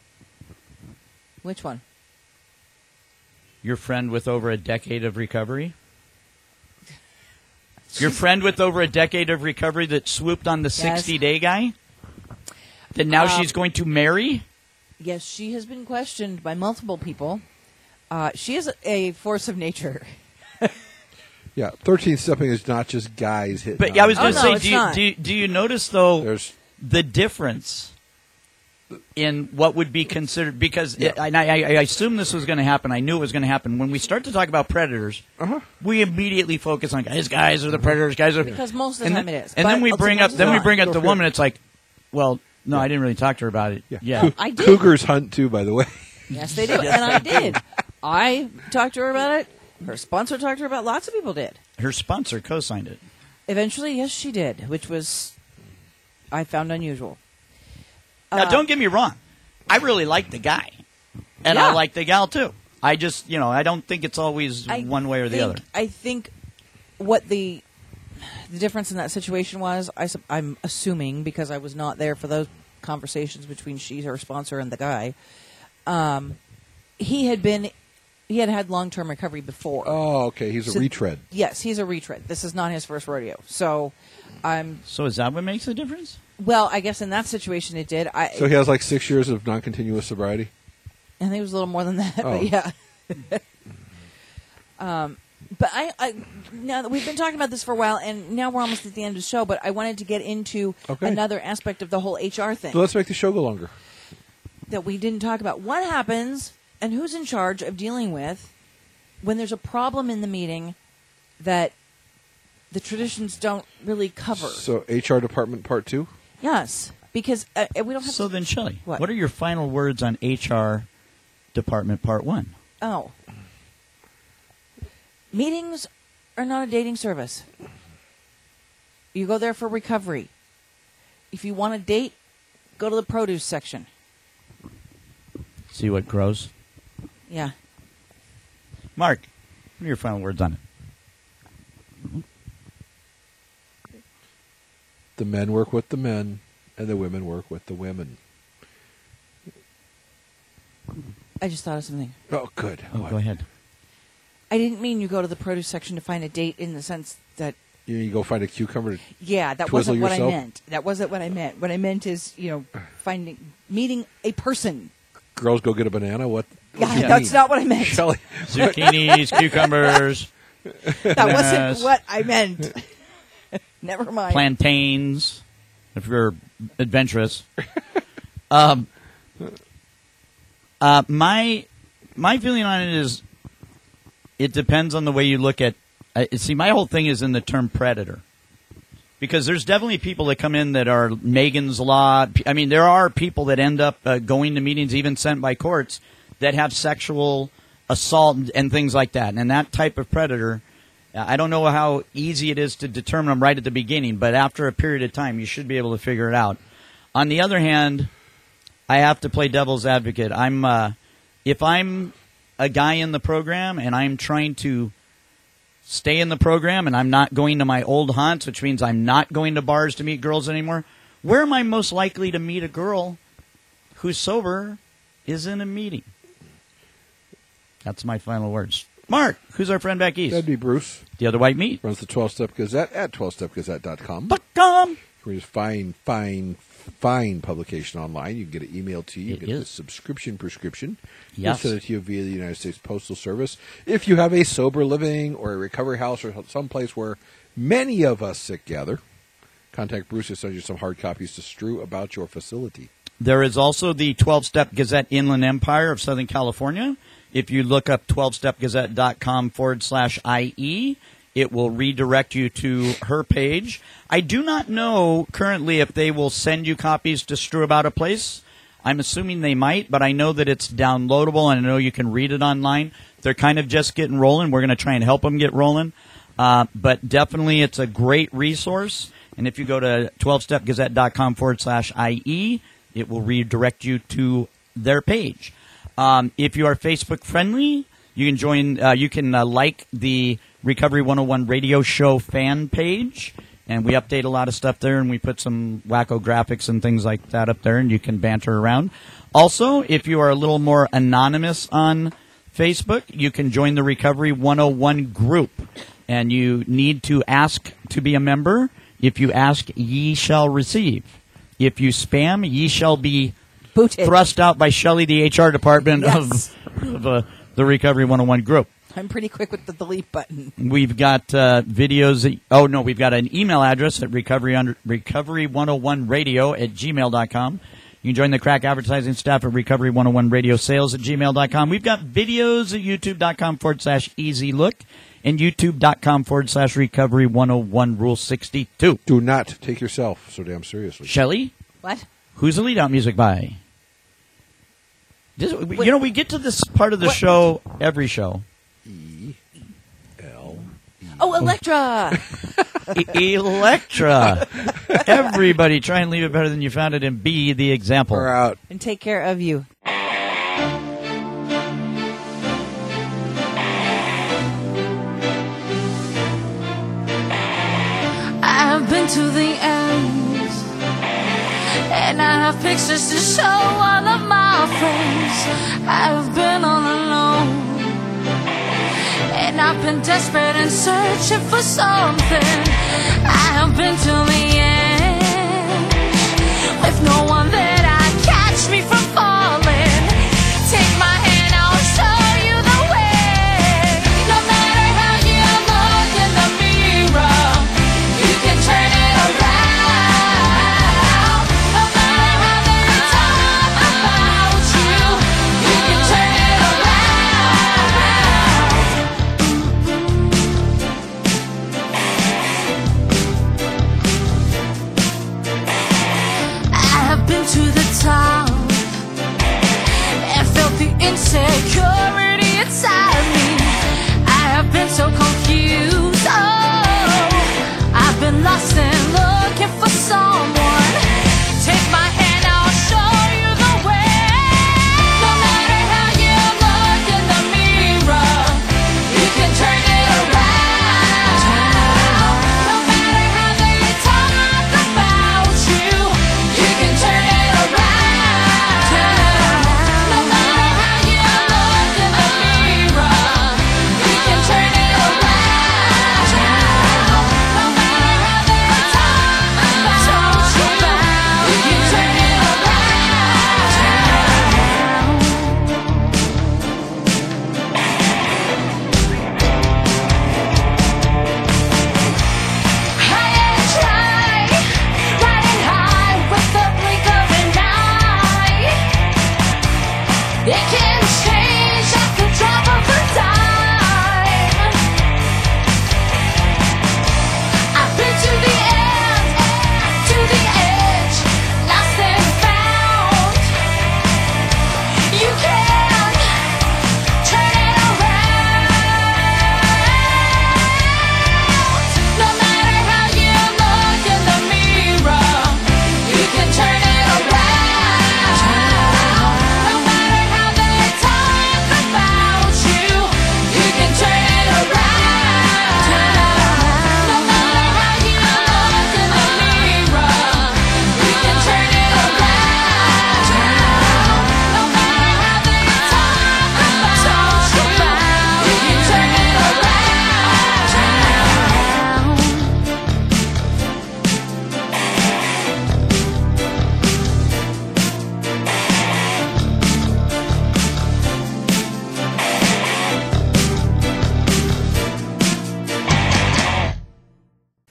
Speaker 5: Which one?
Speaker 3: Your friend with over a decade of recovery? Your friend with over a decade of recovery that swooped on the sixty-day guy? That now
Speaker 5: Um,
Speaker 3: she's going to marry?
Speaker 5: Yes, she has been questioned by multiple people. Uh, she is a force of nature.
Speaker 4: Yeah, thirteen stepping is not just guys hitting.
Speaker 3: But
Speaker 4: on
Speaker 3: I was
Speaker 5: Oh,
Speaker 3: going to
Speaker 5: no,
Speaker 3: say,
Speaker 5: it's
Speaker 3: do you,
Speaker 5: not.
Speaker 3: do, you, do you notice, though,
Speaker 4: There's
Speaker 3: the difference in what would be considered? Because
Speaker 4: Yeah.
Speaker 3: it, and I, I, I assume this was going to happen. I knew it was going to happen. When we start to talk about predators,
Speaker 4: uh-huh.
Speaker 3: we immediately focus on guys. Guys are the predators. Guys are
Speaker 5: Because most of the
Speaker 3: and
Speaker 5: time
Speaker 3: then,
Speaker 5: it is.
Speaker 3: And
Speaker 5: But
Speaker 3: then we bring up
Speaker 5: sometimes
Speaker 3: then
Speaker 5: it's
Speaker 3: we
Speaker 5: not.
Speaker 3: bring up the
Speaker 4: Don't
Speaker 3: woman.
Speaker 4: forget.
Speaker 3: It's like, well, no, I didn't really talk to her about it.
Speaker 4: Yeah.
Speaker 3: Yeah.
Speaker 4: Cou-
Speaker 5: I did.
Speaker 4: Cougars hunt too, by the way.
Speaker 5: Yes, they do. And I did. I talked to her about it. Her sponsor talked to her about it. Lots of people did.
Speaker 3: Her sponsor co-signed it.
Speaker 5: Eventually, yes, she did, which was, I found unusual.
Speaker 3: Now,
Speaker 5: Uh,
Speaker 3: don't get me wrong. I really like the guy, and I
Speaker 5: Yeah.
Speaker 3: like the gal too. I just, you know, I don't think it's always
Speaker 5: I
Speaker 3: one way or the
Speaker 5: think-
Speaker 3: other.
Speaker 5: I think what the the difference in that situation was, I, sup- I'm assuming, because I was not there for those conversations between she, her sponsor, and the guy, um, he had been, he had had long-term recovery before.
Speaker 4: Oh, okay. He's a
Speaker 5: So-
Speaker 4: retread.
Speaker 5: Yes, he's a retread. This is not his first rodeo. So, I'm,
Speaker 3: So is that what makes the difference?
Speaker 5: well, I guess in that situation it did. I,
Speaker 4: So he has like six years of non-continuous sobriety.
Speaker 5: I think it was a little more than that,
Speaker 4: Oh.
Speaker 5: but yeah. um, but I, I now that we've been talking about this for a while, and now we're almost at the end of the show. But I wanted to get into
Speaker 4: Okay.
Speaker 5: another aspect of the whole H R thing
Speaker 4: So let's make the show go longer.
Speaker 5: that we didn't talk about. What happens, and who's in charge of dealing with when there's a problem in the meeting that the traditions don't really cover?
Speaker 4: So H R department part two.
Speaker 5: Yes, because uh, we don't have.
Speaker 3: So
Speaker 5: to,
Speaker 3: then, Shelley,
Speaker 5: What?
Speaker 3: what are your final words on H R Department Part One?
Speaker 5: Oh. Meetings are not a dating service. You go there for recovery. If you want a date, go to the produce section.
Speaker 3: See what grows.
Speaker 5: Yeah.
Speaker 3: Mark, what are your final words on it?
Speaker 4: The men work with the men, and the women work with the women.
Speaker 5: I just thought of something.
Speaker 4: Oh, good.
Speaker 3: Oh,
Speaker 4: What?
Speaker 3: go ahead.
Speaker 5: I didn't mean you go to the produce section to find a date in the sense that
Speaker 4: You, you go find a cucumber. To
Speaker 5: Yeah, that
Speaker 4: twizzle
Speaker 5: wasn't what
Speaker 4: yourself?
Speaker 5: I meant. That wasn't what I meant. What I meant is, you know, finding meeting a person.
Speaker 4: Girls go get a banana. What? what
Speaker 5: Yeah,
Speaker 4: do you
Speaker 5: that's
Speaker 4: mean?
Speaker 5: not what I meant.
Speaker 4: Shelley,
Speaker 3: Zucchinis, cucumbers,
Speaker 5: That
Speaker 3: Bananas.
Speaker 5: wasn't what I meant. Never mind.
Speaker 3: plantains, if you're adventurous. Um, uh, my my feeling on it is, it depends on the way you look at. Uh, see, my whole thing is in the term predator, because there's definitely people that come in that are Megan's Law. I mean, there are people that end up uh, going to meetings, even sent by courts, that have sexual assault and things like that. And that type of predator, I don't know how easy it is to determine them right at the beginning, but after a period of time, you should be able to figure it out. On the other hand, I have to play devil's advocate. I'm, uh, if I'm a guy in the program and I'm trying to stay in the program and I'm not going to my old haunts, which means I'm not going to bars to meet girls anymore, where am I most likely to meet a girl who's sober is in a meeting? That's my final words. Mark, who's our friend back east?
Speaker 4: that'd be Bruce.
Speaker 3: The other white meat.
Speaker 4: Runs the twelve-Step Gazette at twelve step gazette dot com.
Speaker 3: But come.
Speaker 4: Which is fine, fine, fine publication online. You can get it emailed to you. You
Speaker 3: It
Speaker 4: get
Speaker 3: is.
Speaker 4: the subscription prescription.
Speaker 3: Yes.
Speaker 4: We'll send it to you via the United States Postal Service. If you have a sober living or a recovery house or someplace where many of us sit gather, contact Bruce to send you some hard copies to strew about your facility.
Speaker 3: There is also the twelve-Step Gazette Inland Empire of Southern California. If you look up twelve step gazette dot com forward slash I E, it will redirect you to her page. I do not know currently if they will send you copies to strew about a place. I'm assuming they might, but I know that it's downloadable, and I know you can read it online. They're kind of just getting rolling. We're going to try and help them get rolling. Uh, but definitely it's a great resource. And if you go to twelve step gazette dot com forward slash I E, it will redirect you to their page. Um, if you are Facebook friendly, you can join. Uh, you can uh, like the Recovery one oh one Radio Show fan page, and we update a lot of stuff there, and we put some wacko graphics and things like that up there, and you can banter around. Also, if you are a little more anonymous on Facebook, you can join the Recovery one oh one group, and you need to ask to be a member. If you ask, ye shall receive. If you spam, ye shall be
Speaker 5: Booted.
Speaker 3: thrust out by Shelley, the H R department
Speaker 5: Yes.
Speaker 3: of, of uh, the Recovery one oh one group.
Speaker 5: I'm pretty quick with the delete button.
Speaker 3: We've got uh, videos. That, oh, no, we've got an email address at recovery under, recovery one oh one radio at gmail dot com. You can join the crack advertising staff at Recovery one oh one Radio Sales at gmail dot com. We've got videos at youtube dot com forward slash easy look and youtube dot com forward slash recovery one oh one rule sixty-two.
Speaker 4: Do not take yourself so damn seriously.
Speaker 3: Shelley,
Speaker 5: What?
Speaker 3: who's the lead out music by? This, you know, we get to this part of the
Speaker 5: What?
Speaker 3: show, every show.
Speaker 4: E L.
Speaker 5: Oh, Electra!
Speaker 3: E- Electra. Everybody try and leave it better than you found it and be the example.
Speaker 4: We're out.
Speaker 5: And take care of you.
Speaker 6: I've been to the end, and I have pictures to show all of my friends. I've been all alone, and I've been desperate and searching for something. I have been to the